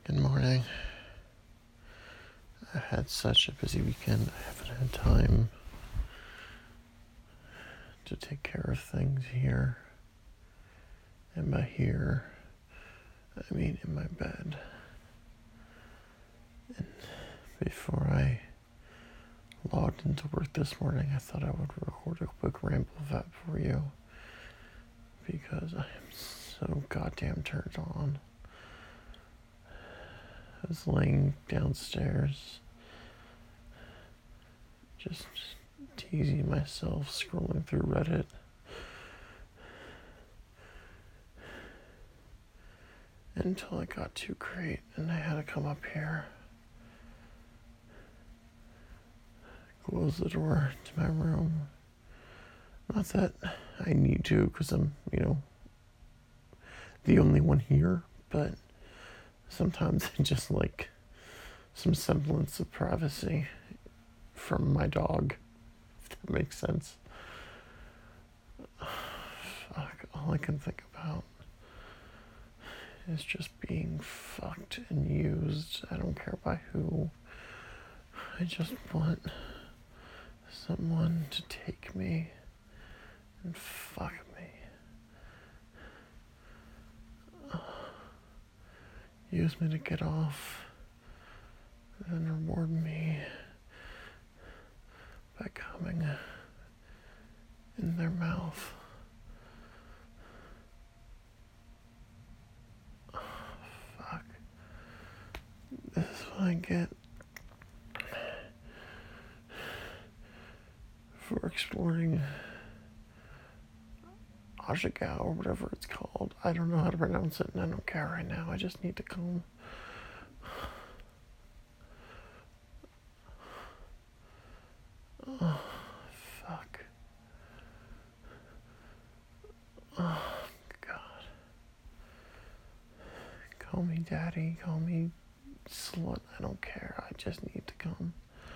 Good morning. I had such a busy weekend. I haven't had time to take care of things here. And by here, I mean in my bed. And before I logged into work this morning, I thought I would record a quick ramble of that for you. Because I am so goddamn turned on. I was laying downstairs, just teasing myself, scrolling through Reddit. Until it got too great and I had to come up here, close the door to my room. Not that I need to, because I'm, the only one here, but sometimes I just like some semblance of privacy from my dog, if that makes sense. Fuck, all I can think about is just being fucked and used. I don't care by who. I just want someone to take me and fuck me. Use me to get off and reward me by coming in their mouth. Fuck. This is what I get for exploring Ajagao or whatever it's called. I don't know how to pronounce it and I don't care right now. I just need to come. Oh, fuck. Oh, God. Call me daddy, call me slut, I don't care. I just need to come.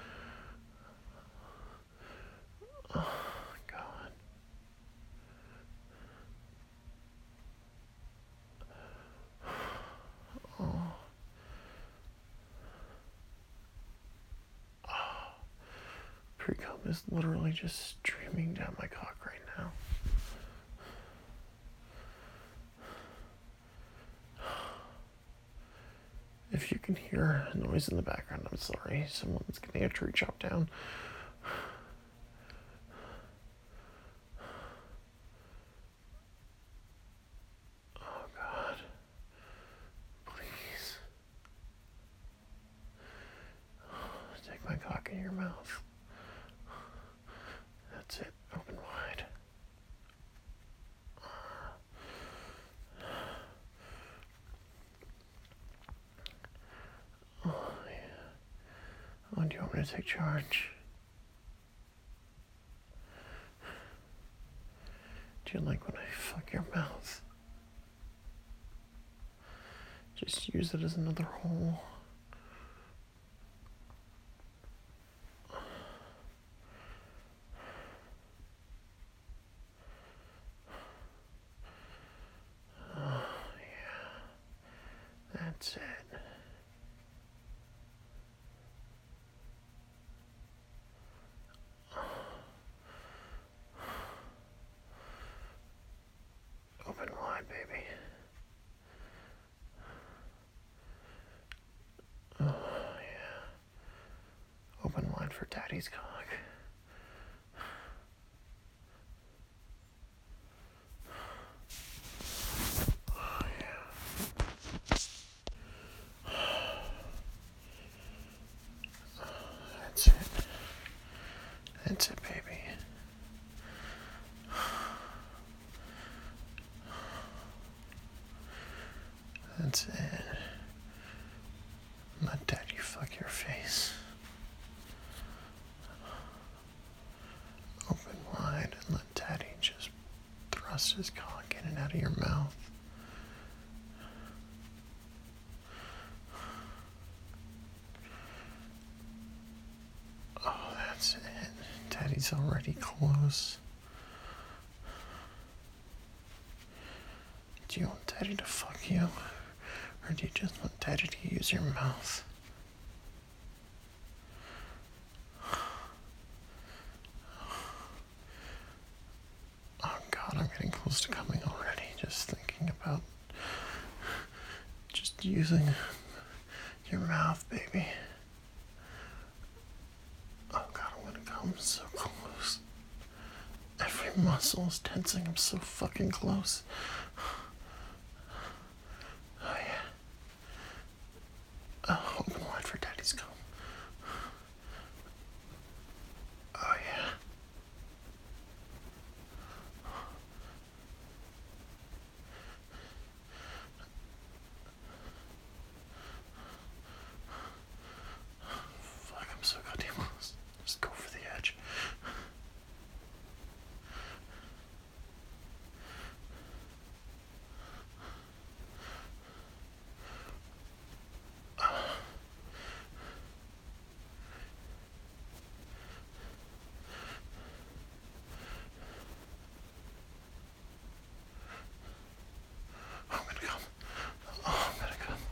Oh, God. Oh. Pre-cum is literally just streaming down my cock right now. If you can hear noise in the background, I'm sorry. Someone's getting a tree chopped down. Oh, God. Please. Take my cock in your mouth. That's it. Open wide. Oh, yeah. Oh, do you want me to take charge? Do you like when I fuck your mouth? Just use it as another hole. Oh, yeah. That's it. Open wide, baby. Oh, yeah. Open wide for daddy's cock. Oh, yeah. That's it. That's it, baby. That's it. Let daddy fuck your face. Open wide and let daddy just thrust his cock in and out of your mouth. Oh, that's it. Daddy's already close. Do you want daddy to fuck you? Or do you just want Daddy to use your mouth? Oh God, I'm getting close to coming already. Just thinking about just using your mouth, baby. Oh God, I'm gonna come so close. Every muscle is tensing. I'm so fucking close. Oh yeah. Oh, open wide for Daddy's cum. Oh yeah. Fuck, I'm so goddamn close. Just go for the edge. I'm gonna come. Oh, I'm gonna come.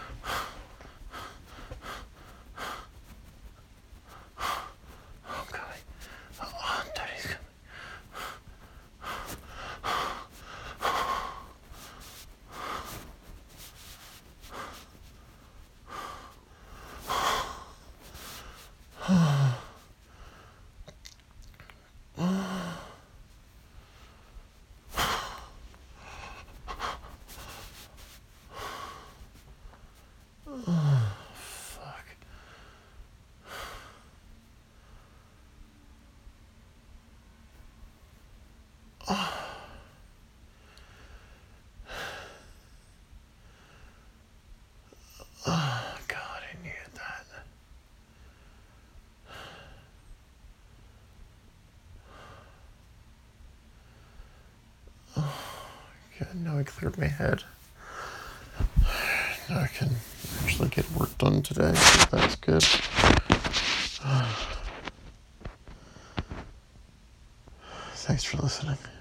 I'm coming. Oh, Daddy's coming. Fuck. Oh, God, I needed that. Good, now I cleared my head. Now I can actually get work done today, so that's good. Thanks for listening.